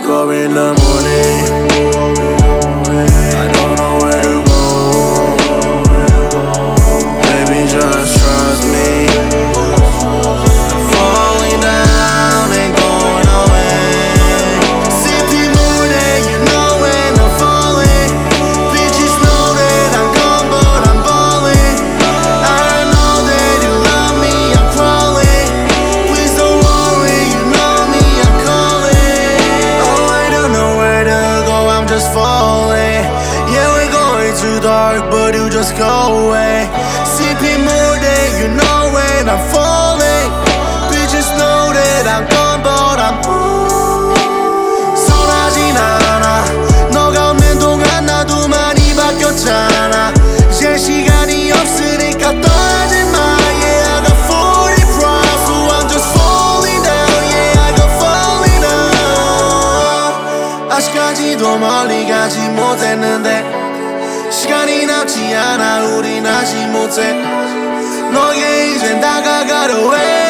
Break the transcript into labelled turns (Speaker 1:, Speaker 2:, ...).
Speaker 1: wake up in the morning, I don't know where to go. Baby, just trust me. Falling down ain't going away. Sipping more than you know when I'm falling. Bitches know that I'm gone, but I'm balling. I know that you love me, I'm crawling. Please don't worry, you know me, I'm calling. Oh, I don't know where to go, I'm just falling. Yeah, we're going too dark, but you just go away. Sipping more than you know when I'm falling. Bitches know that I'm gone, but I'm 선하진 않아. 너가 없는 동안 나도 많이 바뀌었잖아. 이제 시간이 없으니까 떠나지 마. Yeah, I got 40 primes, so I'm just falling down. Yeah, I got falling down. 아직까지도 멀리 가지 못했는데 시간이 남지 않아, 우린 아직 못해. 너에게 이젠 다가가려 해.